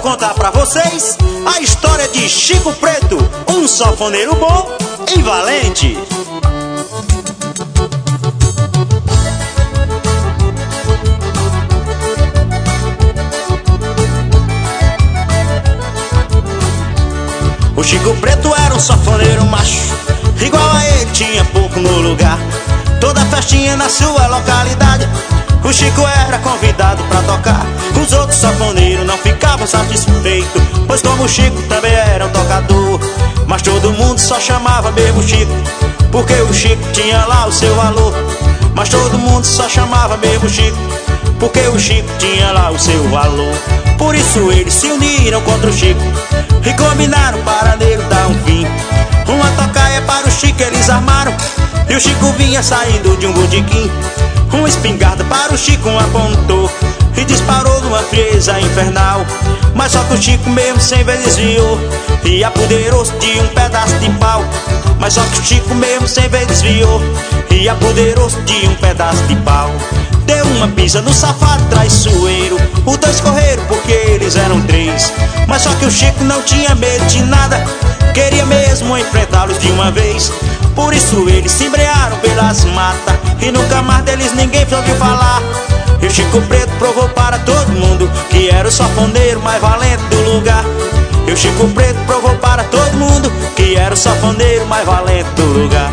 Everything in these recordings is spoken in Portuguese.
contar pra vocês a história de Chico Preto, um sanfoneiro bom e valente. O Chico Preto era um sanfoneiro macho, igual a ele tinha pouco no lugar. Toda festinha na sua localidade, o Chico era convidado pra tocar. Os outros sanfoneiros não ficavam satisfeitos, pois como o Chico também era um tocador. Mas todo mundo só chamava mesmo Chico, porque o Chico tinha lá o seu valor. Mas todo mundo só chamava mesmo Chico, porque o Chico tinha lá o seu valor. Por isso eles se uniram contra o Chico e combinaram para nele dar um fim. Uma tocaia para o Chico eles armaram, e o Chico vinha saindo de um botequim. Uma espingarda para o Chico apontou e disparou numa frieza infernal. Mas só que o Chico mesmo 100 vezes desviou e apoderou-se de um pedaço de pau. Mas só que o Chico mesmo 100 vezes desviou e apoderou-se de um pedaço de pau. Deu uma pisa no safado traiçoeiro, os dois correram porque eles eram três. Mas só que o Chico não tinha medo de nada, queria mesmo enfrentá-los de uma vez. Por isso eles se embrearam pelas matas e nunca mais deles ninguém ouviu falar. E o Chico Preto provou para todo mundo que era o sanfoneiro mais valente do lugar. E o Chico Preto provou para todo mundo que era o sanfoneiro mais valente do lugar.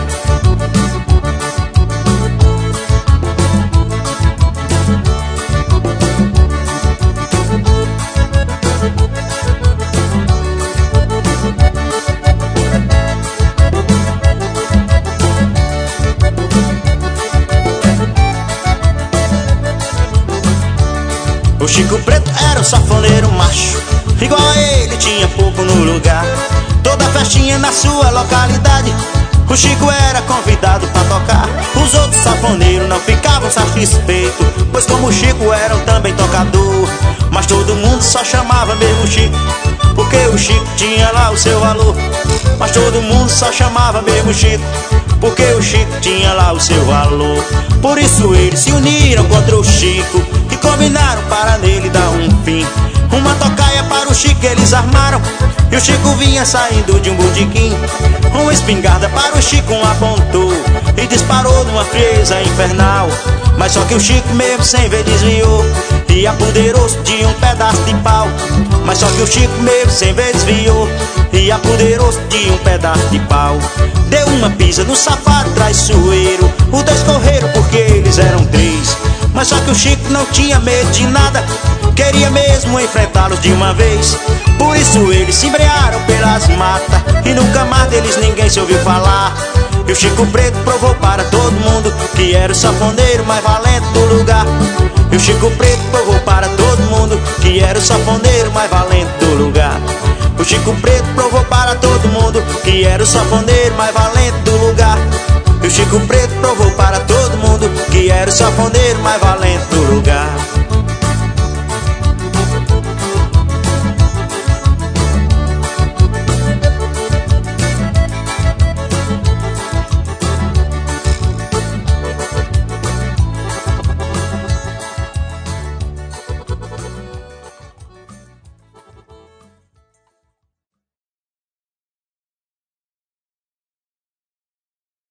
O Chico Preto era um sanfoneiro macho, igual a ele tinha pouco no lugar. Toda festinha na sua localidade, o Chico era convidado pra tocar. Os outros sanfoneiros não ficavam satisfeitos, pois como o Chico era também tocador. Mas todo mundo só chamava mesmo Chico, porque o Chico tinha lá o seu valor. Mas todo mundo só chamava mesmo Chico, porque o Chico tinha lá o seu valor. Por isso eles se uniram contra o Chico e combinaram para nele dar um fim. Uma tocaia para o Chico eles armaram, e o Chico vinha saindo de um botequim. Uma espingarda para o Chico apontou e disparou numa frieza infernal. Mas só que o Chico mesmo 100 vezes desviou e apoderou-se de um pedaço de pau. Mas só que o Chico mesmo 100 vezes desviou e apoderou-se de um pedaço de pau. Deu uma pisa no safado traiçoeiro, os dois correram porque eles eram três. Mas só que o Chico não tinha medo de nada, queria mesmo enfrentá-los de uma vez. Por isso eles se embrearam pelas matas e nunca mais deles ninguém se ouviu falar. E o Chico Preto provou para todo mundo que era o sanfoneiro mais valente do lugar. E o Chico Preto provou para todo mundo que era o sanfoneiro mais valente do lugar. O Chico Preto provou para todo mundo que era o sanfoneiro mais valente do lugar. E o Chico Preto provou para todo mundo que era o sanfoneiro mais valente do lugar.